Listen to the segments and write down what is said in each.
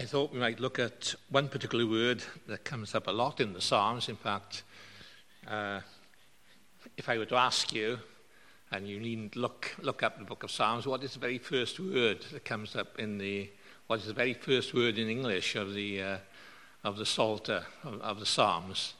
I thought we might look at one particular word that comes up a lot in the Psalms. In fact, if I were to ask you, and you needn't look up the book of Psalms, what is the very first word that comes up what is the very first word in English of the Psalter, of the Psalms?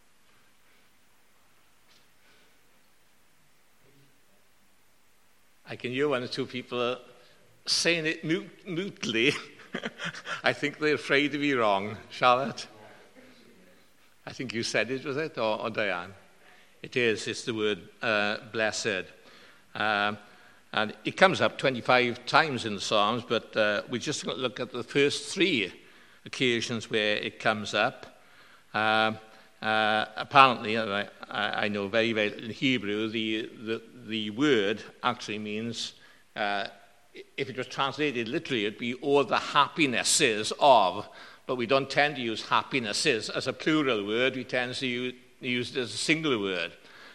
I can hear one or two people saying it mutely. I think they're afraid to be wrong. Charlotte? I think you said it, was it? Or Diane? It is. It's the word blessed. And it comes up 25 times in the Psalms, but we're just going to look at the first 3 occasions where it comes up. Apparently, I know very well in Hebrew, the word actually means, if it was translated literally, it'd be all the happinesses of, but we don't tend to use happinesses as a plural word. We tend to use it as a singular word.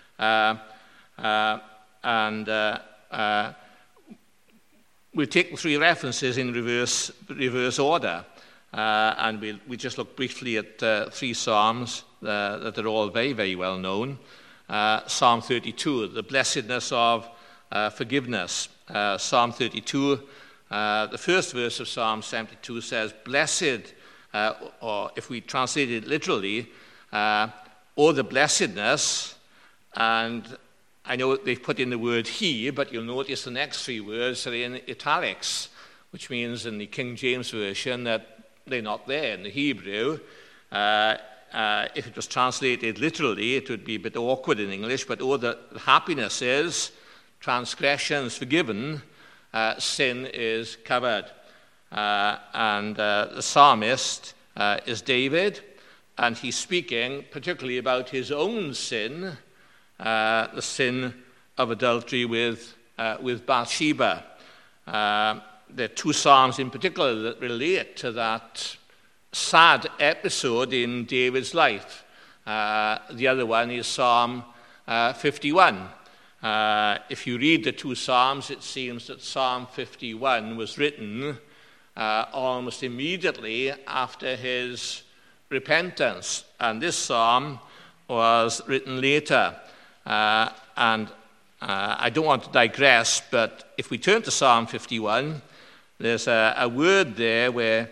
We'll take the 3 references in reverse order, and we just look briefly at 3 Psalms that are all very, very well known. Psalm 32, the blessedness of forgiveness. Psalm 32, the first verse of Psalm 72 says, blessed, or if we translate it literally, or the blessedness, and I know they've put in the word he, but you'll notice the next 3 words are in italics, which means in the King James Version that they're not there in the Hebrew. If it was translated literally, it would be a bit awkward in English, but all the happiness is transgressions forgiven, sin is covered. And the psalmist is David, and he's speaking particularly about his own sin, the sin of adultery with Bathsheba. There are 2 psalms in particular that relate to that sad episode in David's life. The other one is Psalm 51. If you read the 2 Psalms, it seems that Psalm 51 was written almost immediately after his repentance, and this psalm was written later. I don't want to digress, but if we turn to Psalm 51, there's a word there where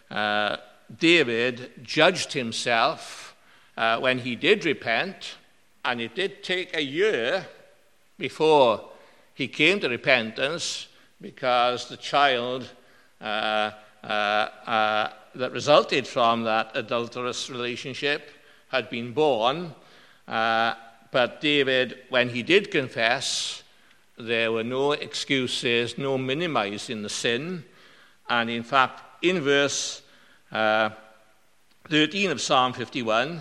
David judged himself when he did repent, and it did take a year before he came to repentance, because the child that resulted from that adulterous relationship had been born. But David, when he did confess, there were no excuses, no minimizing the sin. And in fact, in verse 13 of Psalm 51,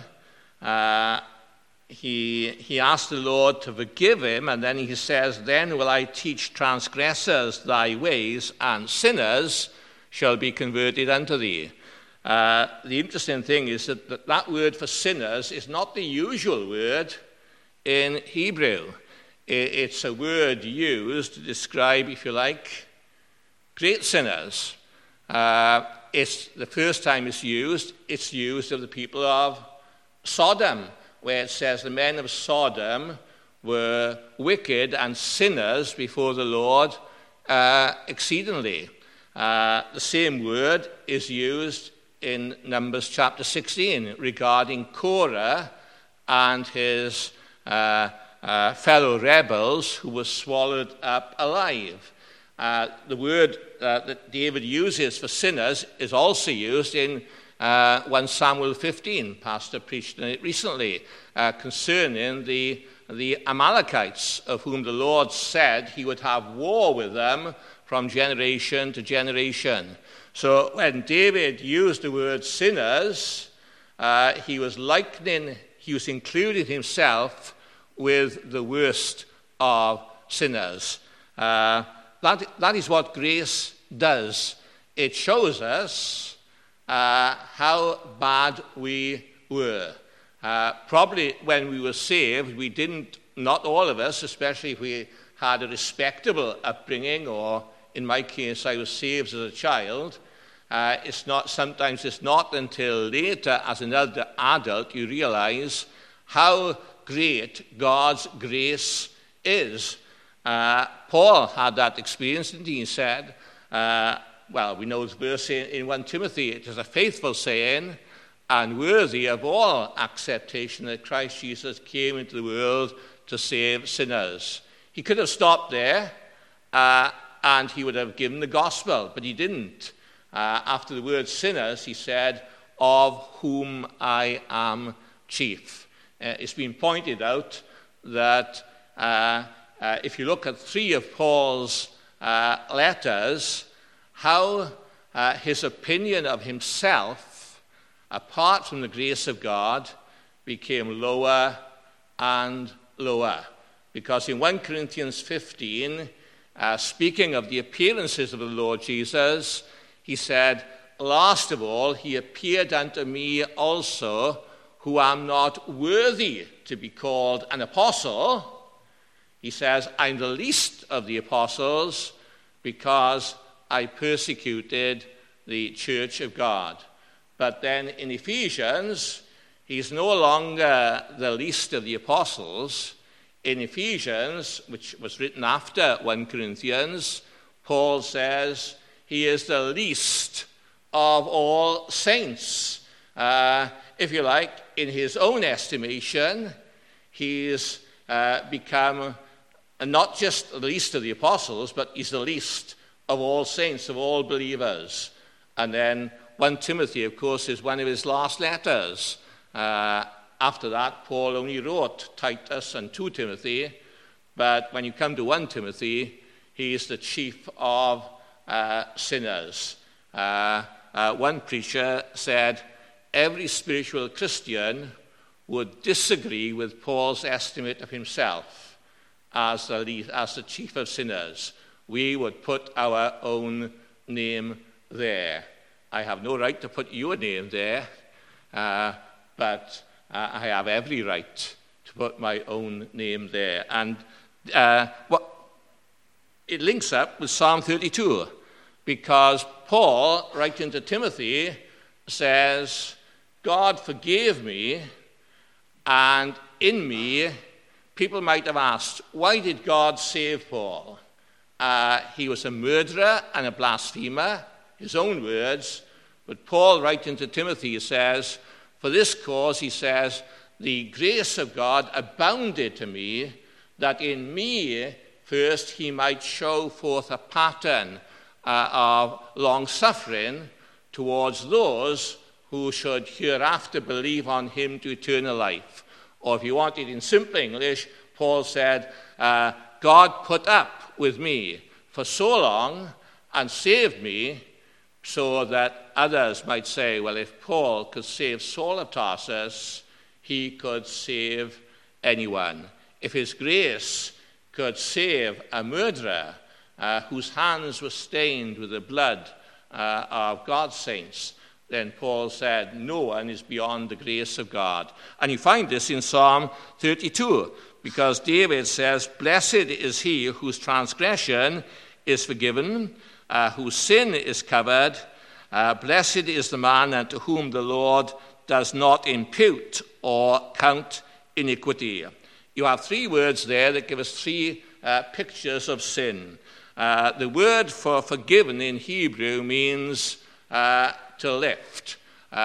he asked the Lord to forgive him, and then he says, then will I teach transgressors thy ways, and sinners shall be converted unto thee. The interesting thing is that word for sinners is not the usual word in Hebrew. It's a word used to describe, if you like, great sinners. It's the first time it's used of the people of Sodom, where it says the men of Sodom were wicked and sinners before the Lord exceedingly. The same word is used in Numbers chapter 16 regarding Korah and his fellow rebels who were swallowed up alive. The word that David uses for sinners is also used in 1 Samuel 15. Pastor preached on it recently concerning the Amalekites, of whom the Lord said he would have war with them from generation to generation. So when David used the word sinners, he was including himself with the worst of sinners. That is what grace does. It shows us how bad we were. Probably when we were saved, we didn't, not all of us, especially if we had a respectable upbringing, or in my case, I was saved as a child, Sometimes it's not until later, as an adult, you realize how great God's grace is. Paul had that experience, and he said, we know this verse in 1 Timothy, it is a faithful saying and worthy of all acceptation that Christ Jesus came into the world to save sinners. He could have stopped there, and he would have given the gospel, but he didn't. After the word sinners, he said, of whom I am chief. It's been pointed out that if you look at 3 of Paul's letters, how his opinion of himself, apart from the grace of God, became lower and lower. Because in 1 Corinthians 15, speaking of the appearances of the Lord Jesus, he said, last of all, he appeared unto me also, who am not worthy to be called an apostle. He says, I'm the least of the apostles because I persecuted the church of God. But then in Ephesians, he's no longer the least of the apostles. In Ephesians, which was written after 1 Corinthians, Paul says he is the least of all saints. If you like, in his own estimation, he's become not just the least of the apostles, but he's the least of all saints, of all believers. And then 1 Timothy, of course, is one of his last letters. After that, Paul only wrote Titus and 2 Timothy, but when you come to 1 Timothy, he is the chief of sinners. One preacher said, every spiritual Christian would disagree with Paul's estimate of himself as the chief of sinners. We would put our own name there. I have no right to put your name there, but I have every right to put my own name there. And it links up with Psalm 32, because Paul, writing to Timothy, says, God forgave me, and in me, people might have asked, why did God save Paul? He was a murderer and a blasphemer, his own words. But Paul, writing to Timothy, says, for this cause, he says, the grace of God abounded to me, that in me first he might show forth a pattern of long-suffering towards those who should hereafter believe on him to eternal life. Or if you want it in simple English, Paul said, God put up with me for so long and saved me so that others might say, well, if Paul could save Saul of Tarsus, he could save anyone. If his grace could save a murderer whose hands were stained with the blood of God's saints, then Paul said, no one is beyond the grace of God. And you find this in Psalm 32, because David says, blessed is he whose transgression is forgiven, whose sin is covered. Blessed is the man unto whom the Lord does not impute or count iniquity. You have 3 words there that give us 3 pictures of sin. The word for forgiven in Hebrew means to lift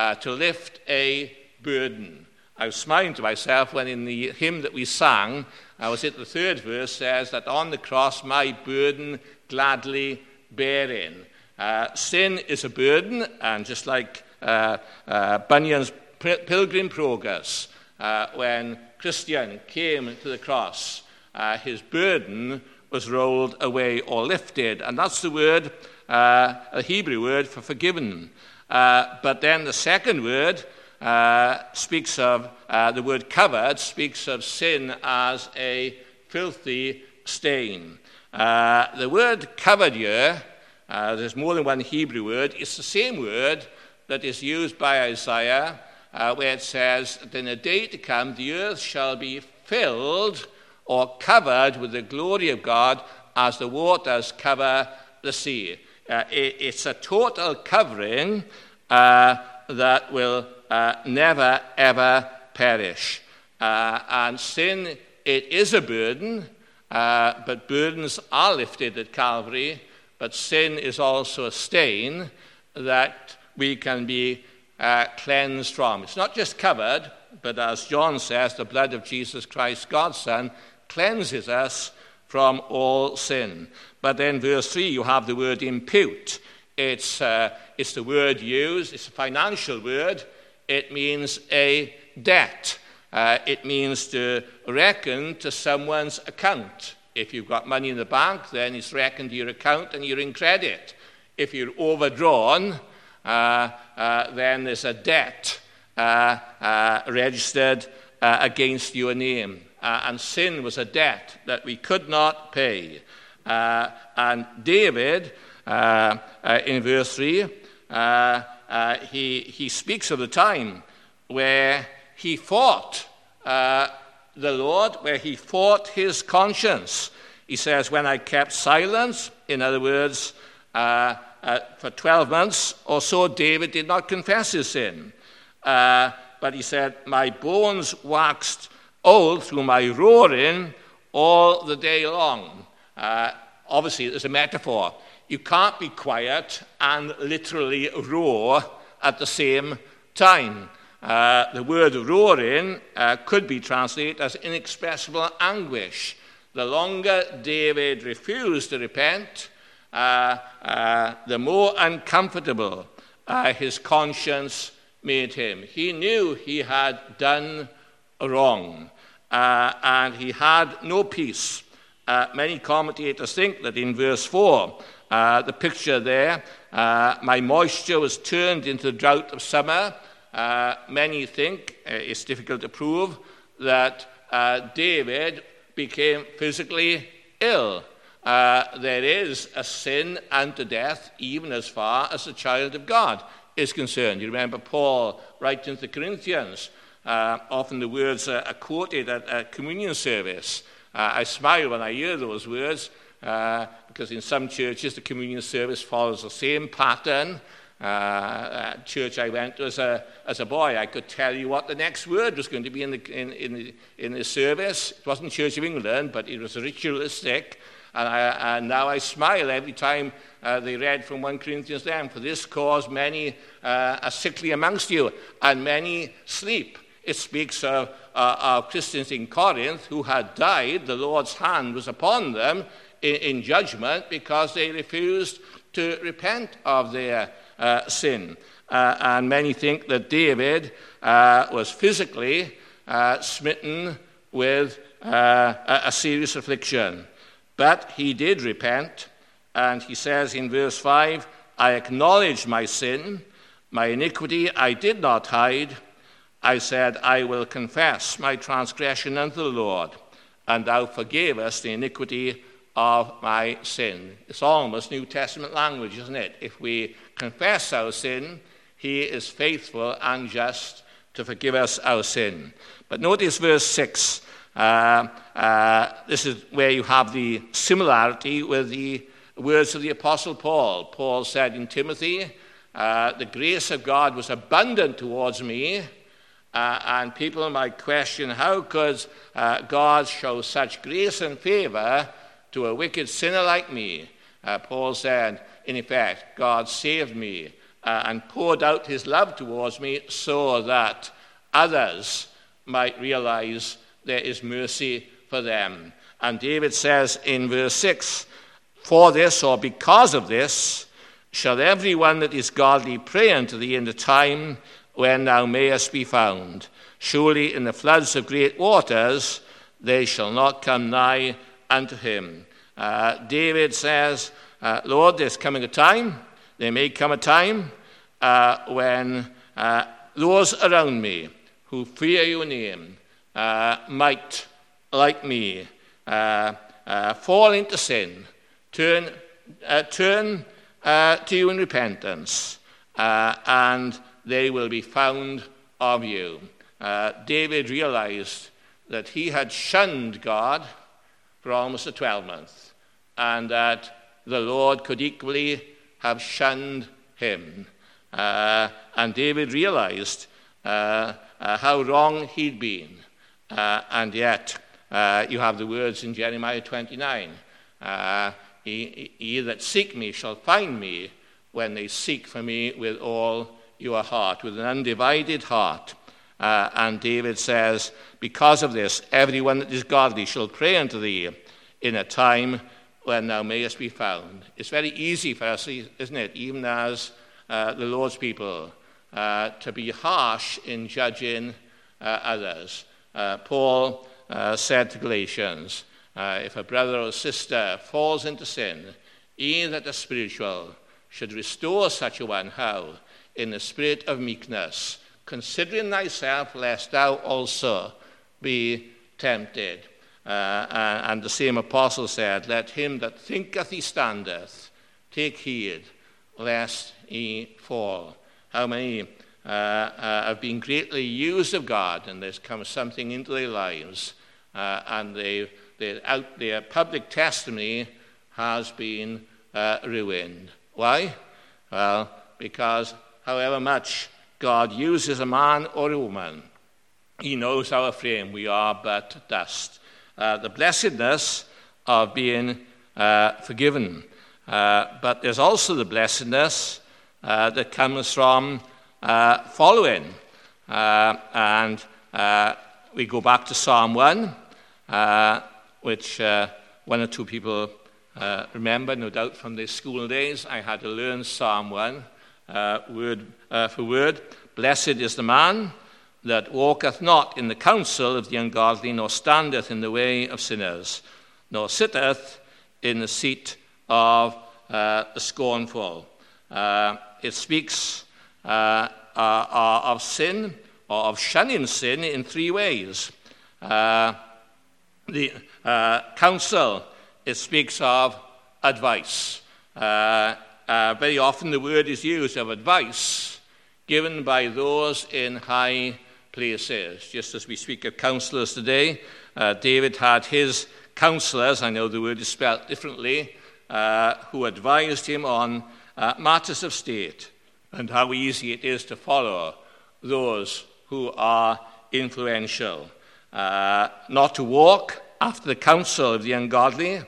a burden. I was smiling to myself when in the hymn that we sang, I was at the 3rd verse, says that on the cross my burden gladly bearing. Sin is a burden, and just like Bunyan's Pilgrim Progress, when Christian came to the cross, his burden was rolled away or lifted, and that's the word, a Hebrew word for forgiven. But then the second word speaks of, the word covered, speaks of sin as a filthy stain. The word covered here, there's more than one Hebrew word. It's the same word that is used by Isaiah, where it says that in a day to come the earth shall be filled or covered with the glory of God as the waters cover the sea. It's a total covering that will never, ever perish. And sin, it is a burden, but burdens are lifted at Calvary. But sin is also a stain that we can be cleansed from. It's not just covered, but as John says, the blood of Jesus Christ, God's Son, cleanses us from all sin. But then verse 3, you have the word impute. It's the word used. It's a financial word. It means a debt. It means to reckon to someone's account. If you've got money in the bank, then it's reckoned to your account and you're in credit. If you're overdrawn, then there's a debt registered against your name. And sin was a debt that we could not pay. And David, in verse 3, he speaks of the time where he fought the Lord, where he fought his conscience. He says, when I kept silence, in other words, for 12 months or so, David did not confess his sin. But he said, my bones waxed old through my roaring all the day long. Obviously, there's a metaphor. You can't be quiet and literally roar at the same time. The word roaring could be translated as inexpressible anguish. The longer David refused to repent, the more uncomfortable his conscience made him. He knew he had done wrong, and he had no peace. Many commentators think that in verse 4, the picture there, my moisture was turned into the drought of summer. Many think, it's difficult to prove, that David became physically ill. There is a sin unto death, even as far as the child of God is concerned. You remember Paul writing to the Corinthians. Often the words are quoted at a communion service. I smile when I hear those words because in some churches the communion service follows the same pattern. Church I went to as a boy, I could tell you what the next word was going to be in the service. It wasn't Church of England, but it was ritualistic. And now I smile every time they read from 1 Corinthians 10, for this cause many are sickly amongst you, and many sleep. It speaks of Christians in Corinth who had died. The Lord's hand was upon them in judgment because they refused to repent of their sin. And many think that David was physically smitten with a serious affliction. But he did repent, and he says in verse 5, I acknowledged my sin, my iniquity I did not hide. I said, I will confess my transgression unto the Lord, and thou forgavest the iniquity of my sin. It's almost New Testament language, isn't it? If we confess our sin, he is faithful and just to forgive us our sin. But notice verse 6. This is where you have the similarity with the words of the Apostle Paul. Paul said in Timothy, the grace of God was abundant towards me, and people might question, how could God show such grace and favor to a wicked sinner like me? Paul said, in effect, God saved me and poured out his love towards me so that others might realize there is mercy for them. And David says in verse 6, for this or because of this shall everyone that is godly pray unto thee in the time when thou mayest be found. Surely in the floods of great waters they shall not come nigh unto him. David says, Lord, there's coming a time, there may come a time when those around me who fear your name might, like me, fall into sin, turn to you in repentance, and they will be found of you. David realized that he had shunned God for almost a 12 months, and that the Lord could equally have shunned him. And David realized how wrong he'd been. And yet, you have the words in Jeremiah 29. Ye that seek me shall find me when they seek for me with all your heart, with an undivided heart. And David says, because of this, everyone that is godly shall pray unto thee in a time when thou mayest be found. It's very easy for us, isn't it, even as the Lord's people, to be harsh in judging others. Paul said to Galatians, if a brother or sister falls into sin, ye that are spiritual should restore such a one. How? In the spirit of meekness, considering thyself, lest thou also be tempted. And the same apostle said, let him that thinketh he standeth take heed, lest he fall. How many have been greatly used of God, and there's come something into their lives, and their public testimony has been ruined. Why? Well, because however much God uses a man or a woman, he knows our frame. We are but dust. The blessedness of being forgiven. But there's also the blessedness that comes from following. And we go back to Psalm 1, which one or two people remember, no doubt, from their school days. I had to learn Psalm 1 word for word. Blessed is the man that walketh not in the counsel of the ungodly, nor standeth in the way of sinners, nor sitteth in the seat of the scornful. It speaks of sin, or of shunning sin, in three ways. The counsel, it speaks of advice. Very often the word is used of advice given by those in high places. Just as we speak of counselors today, David had his counselors, I know the word is spelled differently, who advised him on matters of state, and how easy it is to follow those who are influential. Not to walk after the counsel of the ungodly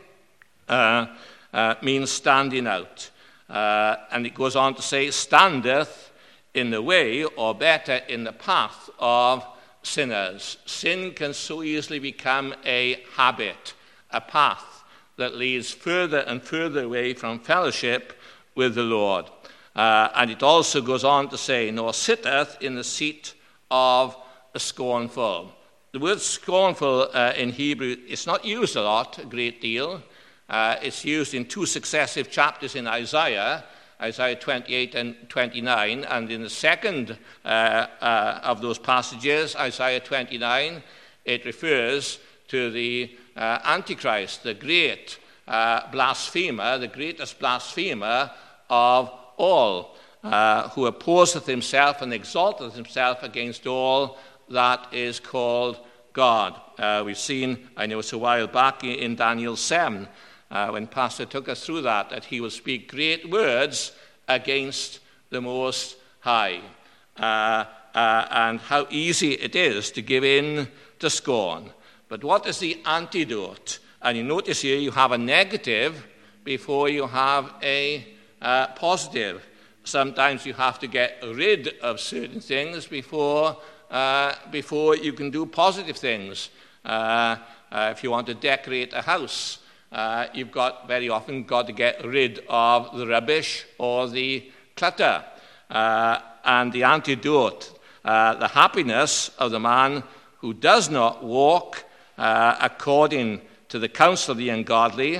means standing out. And it goes on to say, standeth in the way, or better, in the path of sinners. Sin can so easily become a habit, a path that leads further and further away from fellowship with the Lord. And it also goes on to say, nor sitteth in the seat of the scornful. The word scornful in Hebrew, it's not used a lot, a great deal. It's used in two successive chapters in Isaiah 28 and 29, and in the second of those passages, Isaiah 29, it refers to the Antichrist, the great blasphemer, the greatest blasphemer of all, who opposeth himself and exalteth himself against all that is called God. We've seen, I know it's a while back in Daniel 7, when Pastor took us through that he will speak great words against the Most High. And how easy it is to give in to scorn. But what is the antidote? And you notice here you have a negative before you have a positive. Sometimes you have to get rid of certain things before you can do positive things. If you want to decorate a house, you've very often got to get rid of the rubbish or the clutter. And the antidote, the happiness of the man who does not walk according to the counsel of the ungodly,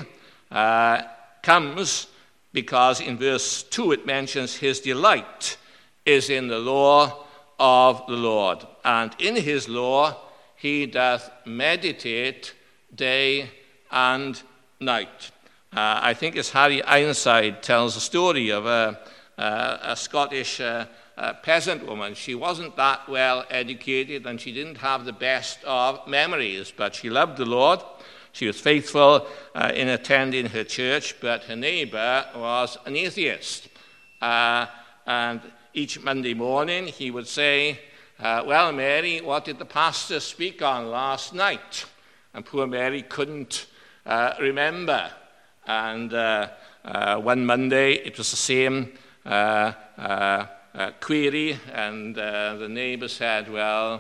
comes because in verse 2 it mentions his delight is in the law of the Lord, and in his law he doth meditate day and night. I think it's Harry Ironside tells a story of a Scottish peasant woman. She wasn't that well educated and she didn't have the best of memories, but she loved the Lord. She was faithful in attending her church, but her neighbor was an atheist. And each Monday morning he would say, well, Mary, what did the pastor speak on last night? And poor Mary couldn't remember. And one Monday it was the same query, and the neighbor said, well,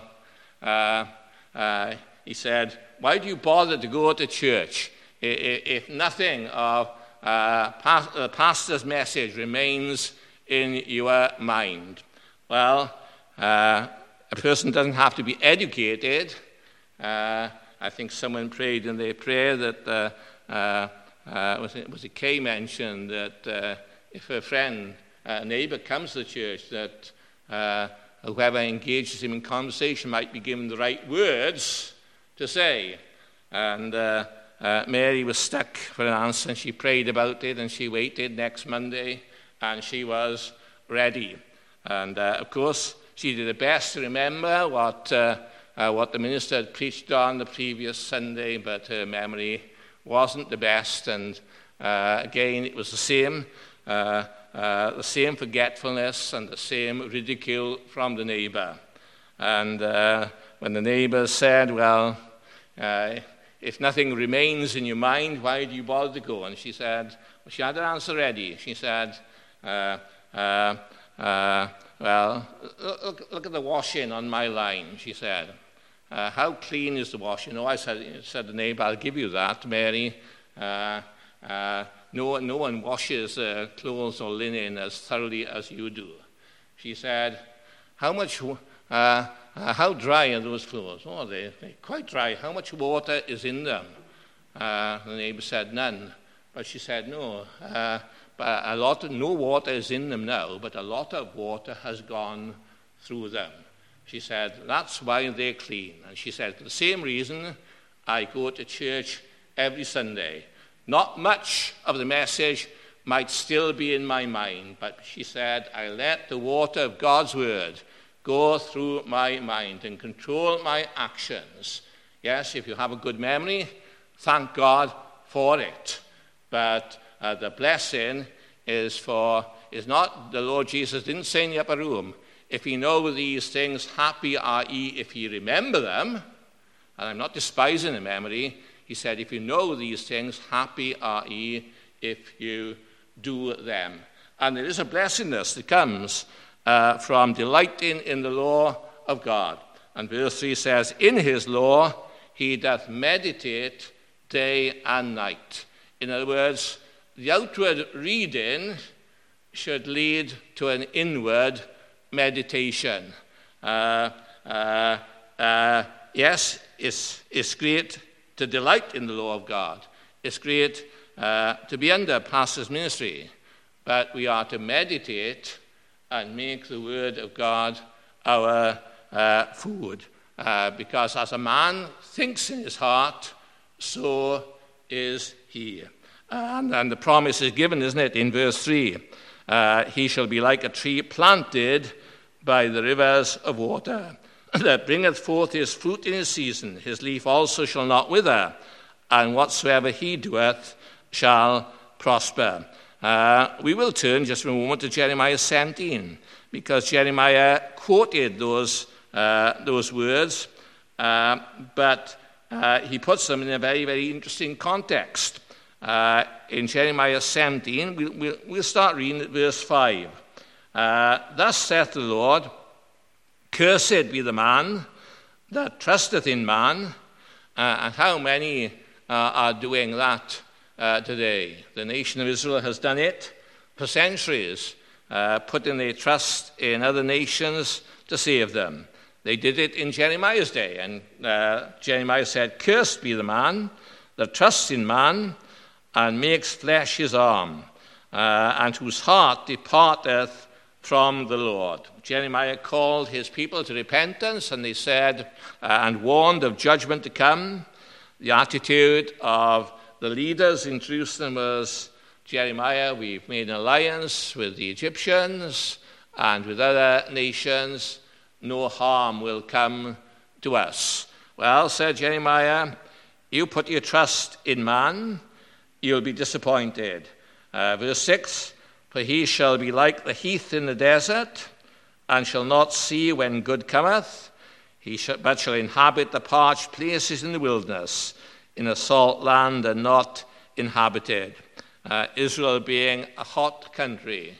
he said, why do you bother to go to church if nothing of the pastor's message remains in your mind? Well, a person doesn't have to be educated. I think someone prayed in their prayer that, was it Kay mentioned that if a friend, a neighbor comes to church, that whoever engages him in conversation might be given the right words to say. And Mary was stuck for an answer, and she prayed about it, and she waited next Monday, and she was ready. And of course, she did her best to remember what the minister had preached on the previous Sunday, but her memory wasn't the best. And again, it was the same forgetfulness and the same ridicule from the neighbor. And when the neighbor said, well, if nothing remains in your mind, why do you bother to go? And she said, well, she had her answer ready. She said, well, look at the washing on my line, she said. How clean is the washing? No, said the neighbor, I'll give you that, Mary. No one washes clothes or linen as thoroughly as you do. She said, how dry are those clothes? Oh, they're quite dry. How much water is in them? The neighbor said, none. But she said, no. But no water is in them now, but a lot of water has gone through them. She said, that's why they're clean. And she said, for the same reason, I go to church every Sunday. Not much of the message might still be in my mind, but she said, I let the water of God's word go through my mind and control my actions. Yes, if you have a good memory, thank God for it. But the blessing is not, the Lord Jesus didn't say in the upper room, if ye know these things, happy are ye if ye remember them. And I'm not despising the memory. He said, if you know these things, happy are ye if you do them. And there is a blessedness that comes from delighting in the law of God. And verse 3 says, in his law he doth meditate day and night. In other words, the outward reading should lead to an inward meditation. Yes, it's great to delight in the law of God. It's great to be under pastor's ministry, but we are to meditate and make the word of God our food. Because as a man thinks in his heart, so is he. And the promise is given, isn't it, in verse 3. He shall be like a tree planted by the rivers of water, that bringeth forth his fruit in his season. His leaf also shall not wither, and whatsoever he doeth shall prosper. We will turn just for a moment to Jeremiah 17, because Jeremiah quoted those words, but he puts them in a very, very interesting context. In Jeremiah 17, we'll start reading at verse 5. Thus saith the Lord, cursed be the man that trusteth in man. And how many are doing that today? The nation of Israel has done it for centuries, putting their trust in other nations to save them. They did it in Jeremiah's day, and Jeremiah said, cursed be the man that trusts in man and makes flesh his arm, and whose heart departeth from the Lord. Jeremiah called his people to repentance, and they said, and warned of judgment to come. The attitude of the leaders in Jerusalem was, Jeremiah, we've made an alliance with the Egyptians and with other nations. No harm will come to us. Well, said Jeremiah, You put your trust in man, you'll be disappointed. Verse 6, for he shall be like the heath in the desert, and shall not see when good cometh, but shall inhabit the parched places in the wilderness, in a salt land and not inhabited. Israel being a hot country,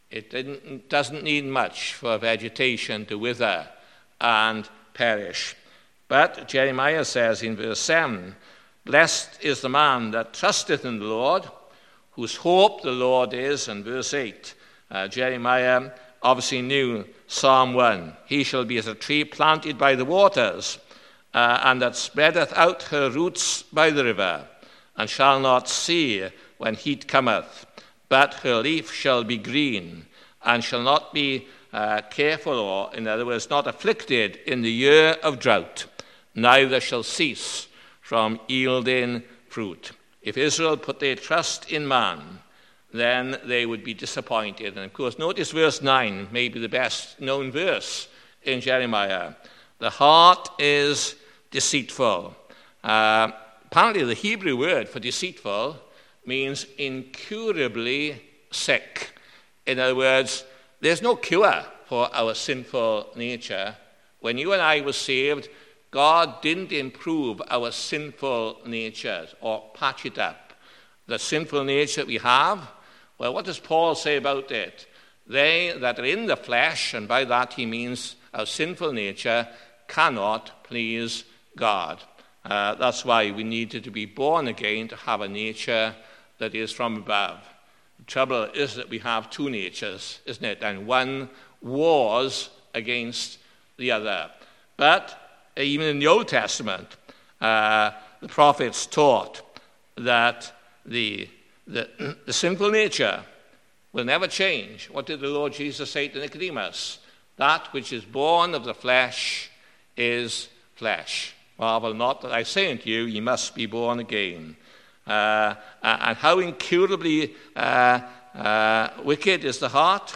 it doesn't need much for vegetation to wither and perish. But Jeremiah says in verse 7, blessed is the man that trusteth in the Lord, whose hope the Lord is. And verse 8, Jeremiah obviously knew Psalm 1. He shall be as a tree planted by the waters, and that spreadeth out her roots by the river, and shall not see when heat cometh, but her leaf shall be green, and shall not be careful, or in other words, not afflicted in the year of drought, neither shall cease from yielding fruit. If Israel put their trust in man, then they would be disappointed. And of course, notice verse 9, maybe the best known verse in Jeremiah. The heart is deceitful. Apparently, the Hebrew word for deceitful means incurably sick. In other words, there's no cure for our sinful nature. When you and I were saved, God didn't improve our sinful nature or patch it up. The sinful nature we have, well, what does Paul say about it? They that are in the flesh, and by that he means our sinful nature, cannot please God. That's why we needed to be born again to have a nature that is from above. The trouble is that we have two natures, isn't it? And one wars against the other. But even in the Old Testament, the prophets taught that the sinful nature will never change. What did the Lord Jesus say to Nicodemus? That which is born of the flesh is flesh. Marvel not that I say unto you, ye must be born again. And how incurably wicked is the heart?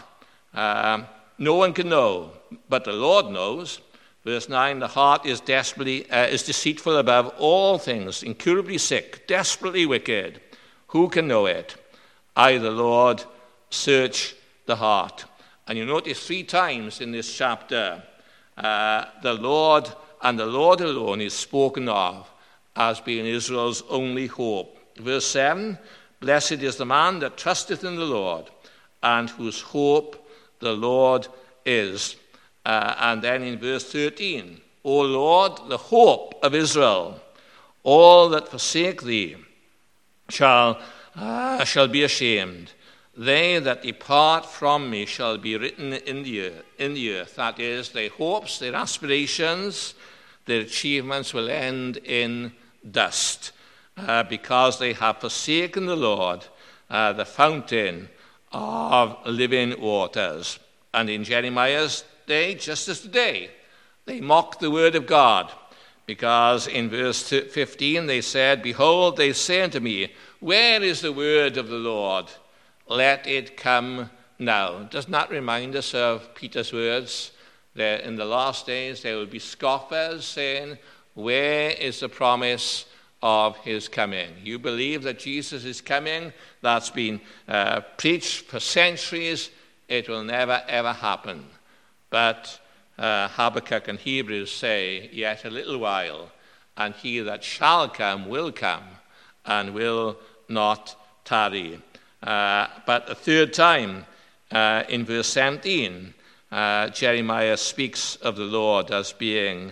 No one can know, but the Lord knows. Verse 9, the heart is deceitful above all things, incurably sick, desperately wicked. Who can know it? I, the Lord, search the heart. And you notice 3 times in this chapter, the Lord and the Lord alone is spoken of as being Israel's only hope. Verse 7, blessed is the man that trusteth in the Lord, and whose hope the Lord is. And then in verse 13, O Lord, the hope of Israel, all that forsake thee shall be ashamed. They that depart from me shall be written in the earth. That is, their hopes, their aspirations, their achievements will end in dust because they have forsaken the Lord, the fountain of living waters. And in Jeremiah's day, just as today, they mocked the word of God, because in verse 15 they said, behold, they say unto me, where is the word of the Lord? Let it come now. Doesn't that remind us of Peter's words? That in the last days there will be scoffers saying, where is the promise of his coming? You believe that Jesus is coming? That's been preached for centuries. It will never, ever happen. But Habakkuk and Hebrews say, yet a little while, and he that shall come will come, and will not tarry. But a third time, in verse 17, Jeremiah speaks of the Lord as being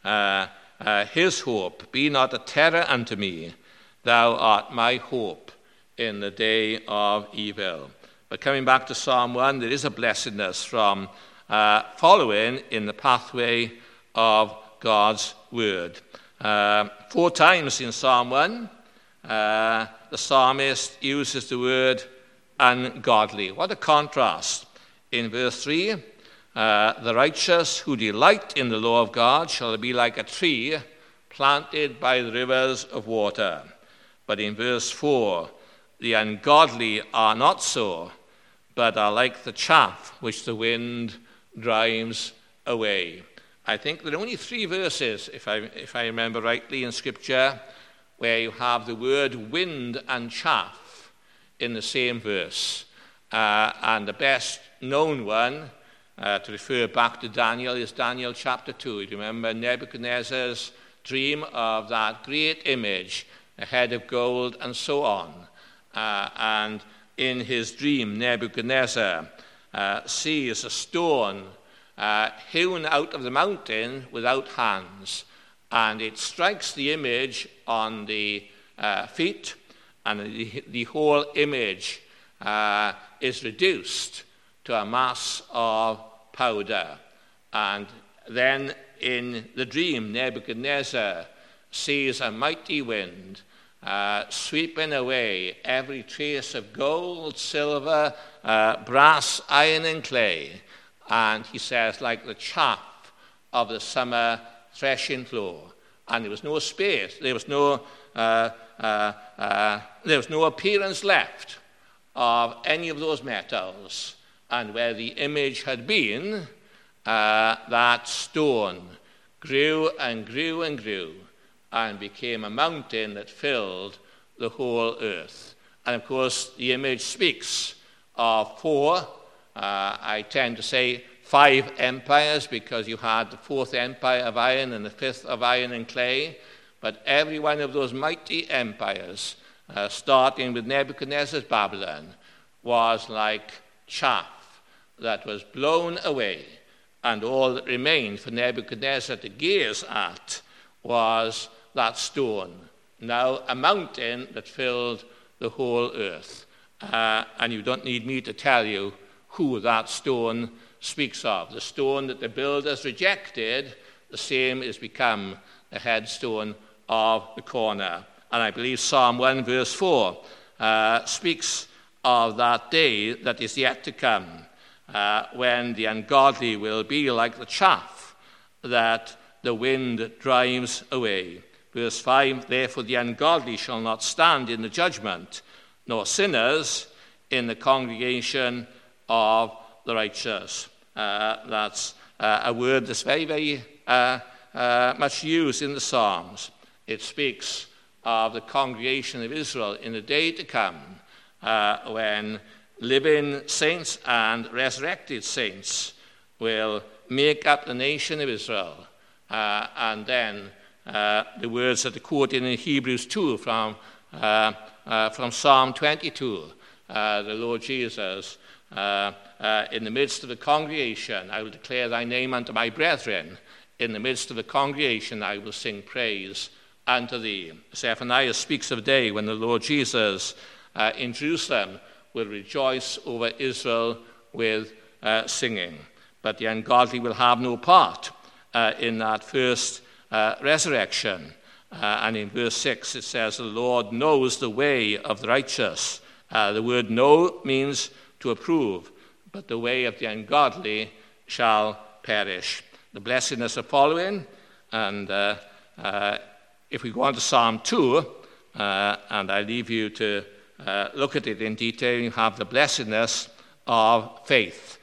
his hope. Be not a terror unto me, thou art my hope in the day of evil. But coming back to Psalm 1, there is a blessedness from following in the pathway of God's word. 4 times in Psalm 1, the psalmist uses the word ungodly. What a contrast. In verse 3, the righteous who delight in the law of God shall be like a tree planted by the rivers of water. But in verse 4, the ungodly are not so, but are like the chaff which the wind drives away. I think there are only 3 verses, if I remember rightly, in Scripture, where you have the word wind and chaff in the same verse. And the best known one, to refer back to Daniel, is Daniel chapter 2. You remember Nebuchadnezzar's dream of that great image, a head of gold and so on. And in his dream, Nebuchadnezzar sees a stone hewn out of the mountain without hands, and it strikes the image on the feet, and the whole image is reduced to a mass of powder. And then in the dream, Nebuchadnezzar sees a mighty wind sweeping away every trace of gold, silver, brass, iron, and clay. And he says, like the chaff of the summer threshing floor. And there was no space, there was no appearance left of any of those metals. And where the image had been, that stone grew and grew and grew and became a mountain that filled the whole earth. And of course, the image speaks of four, I tend to say 5 empires, because you had the 4th empire of iron and the 5th of iron and clay. But every one of those mighty empires, starting with Nebuchadnezzar's Babylon, was like chaff that was blown away. And all that remained for Nebuchadnezzar to gaze at was that stone, now a mountain that filled the whole earth. And you don't need me to tell you who that stone speaks of. The stone that the builders rejected, the same is become the headstone of the corner. And I believe Psalm 1 verse 4 speaks of that day that is yet to come, when the ungodly will be like the chaff that the wind drives away. Verse 5, therefore the ungodly shall not stand in the judgment, nor sinners in the congregation of the righteous. That's a word that's very, very much used in the Psalms. It speaks of the congregation of Israel in the day to come, when living saints and resurrected saints will make up the nation of Israel. And then the words that are quoted in Hebrews 2 from Psalm 22, the Lord Jesus, in the midst of the congregation, I will declare thy name unto my brethren. In the midst of the congregation, I will sing praise unto thee. Zephaniah speaks of a day when the Lord Jesus in Jerusalem will rejoice over Israel with singing. But the ungodly will have no part in that first resurrection. And in verse 6 it says, the Lord knows the way of the righteous. The word know means to approve, but the way of the ungodly shall perish. The blessedness of following, and if we go on to Psalm 2, and I leave you to look at it in detail, you have the blessedness of faith.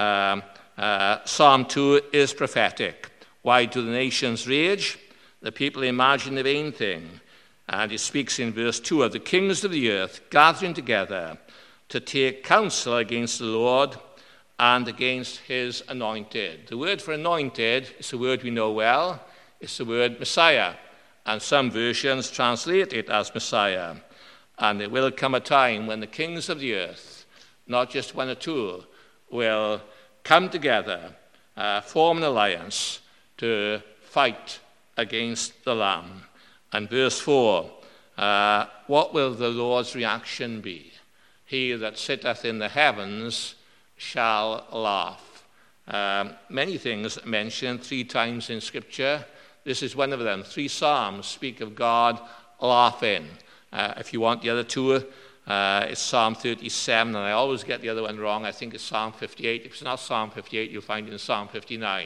Psalm 2 is prophetic. Why do the nations rage? The people imagine the vain thing. And it speaks in verse 2 of the kings of the earth gathering together to take counsel against the Lord and against his anointed. The word for anointed is a word we know well. It's the word Messiah. And some versions translate it as Messiah. And there will come a time when the kings of the earth, not just one or two, will come together, form an alliance to fight against the Lamb. And verse 4, what will the Lord's reaction be? He that sitteth in the heavens shall laugh. Many things mentioned 3 times in Scripture. This is one of them. 3 Psalms speak of God laughing. If you want the other 2, it's Psalm 37, and I always get the other one wrong. I think it's Psalm 58. If it's not Psalm 58, you'll find it in Psalm 59.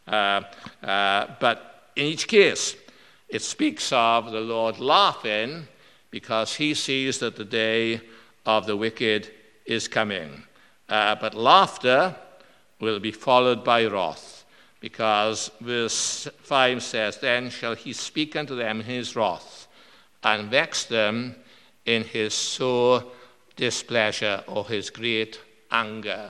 But in each case, it speaks of the Lord laughing because he sees that the day of the wicked is coming. But laughter will be followed by wrath, because verse 5 says, then shall he speak unto them in his wrath, and vex them in his sore displeasure, or his great anger.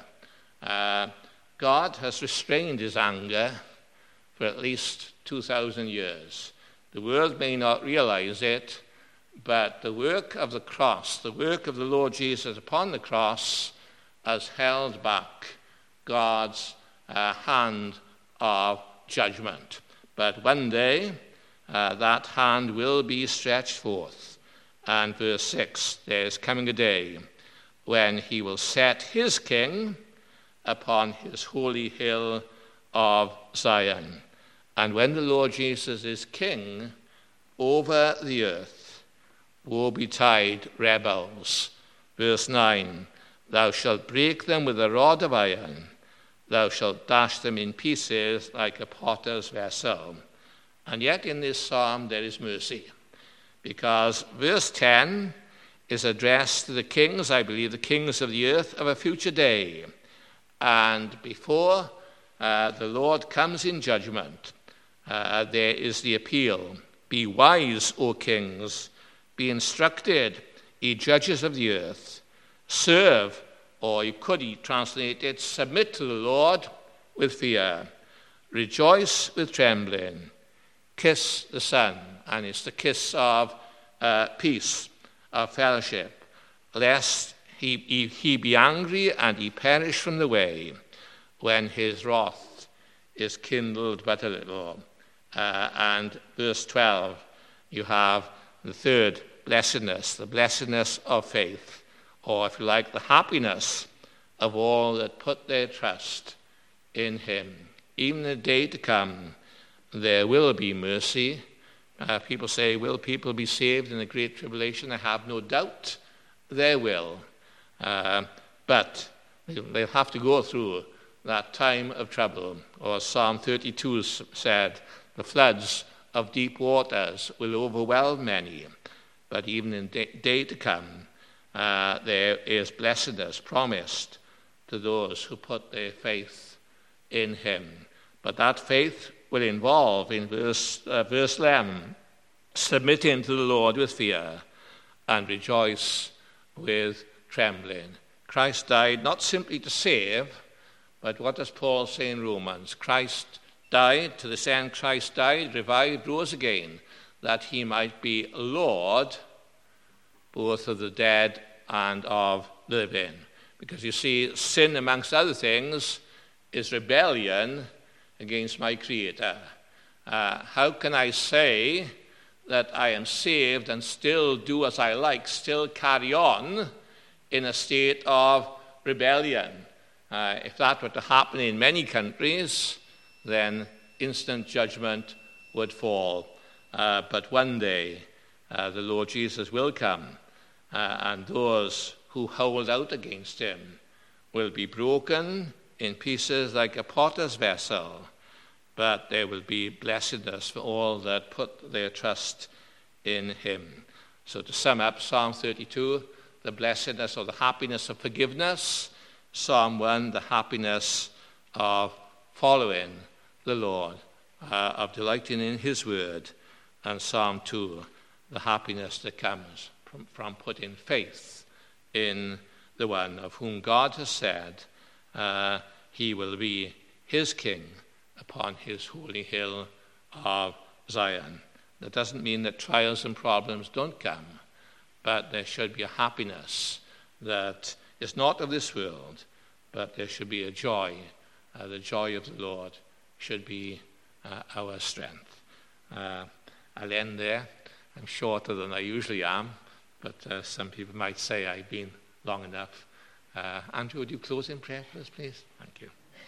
God has restrained his anger for at least 2,000 years. The world may not realize it, but the work of the cross, the work of the Lord Jesus upon the cross, has held back God's hand of judgment. But one day, that hand will be stretched forth. And verse 6, there is coming a day when he will set his king upon his holy hill of Zion. And when the Lord Jesus is king over the earth, woe betide rebels. Verse 9, thou shalt break them with a rod of iron. Thou shalt dash them in pieces like a potter's vessel. And yet in this psalm there is mercy, because verse 10 is addressed to the kings, I believe the kings of the earth of a future day. And before the Lord comes in judgment, there is the appeal. Be wise, O kings. Be instructed, ye judges of the earth. Serve, or you could translate it, submit to the Lord with fear. Rejoice with trembling. Kiss the Son. And it's the kiss of peace, of fellowship, lest he be angry and he perish from the way when his wrath is kindled but a little. And verse 12, you have the third blessedness, the blessedness of faith, or if you like, the happiness of all that put their trust in him. Even in the day to come, there will be mercy. People say, will people be saved in the great tribulation? I have no doubt they will. But they'll have to go through that time of trouble. Or Psalm 32 said, the floods of deep waters will overwhelm many. But even in day to come, there is blessedness promised to those who put their faith in him. But that faith will involve, in verse 11, submitting to the Lord with fear and rejoice with trembling. Christ died not simply to save, but what does Paul say in Romans? Christ died, to this end Christ died, revived, rose again, that he might be Lord both of the dead and of the living. Because you see, sin, amongst other things, is rebellion against my Creator. How can I say that I am saved and still do as I like, still carry on in a state of rebellion? If that were to happen in many countries, then instant judgment would fall. But one day, the Lord Jesus will come, and those who hold out against him will be broken in pieces like a potter's vessel, but there will be blessedness for all that put their trust in him. So to sum up, Psalm 32, the blessedness or the happiness of forgiveness. Psalm 1, the happiness of following the Lord, of delighting in his word. And Psalm 2, the happiness that comes from putting faith in the one of whom God has said he will be his king upon his holy hill of Zion. That doesn't mean that trials and problems don't come, but there should be a happiness that is not of this world, but there should be a joy. The joy of the Lord should be our strength. I'll end there. I'm shorter than I usually am, but some people might say I've been long enough. Andrew, would you close in prayer for us, please? Thank you.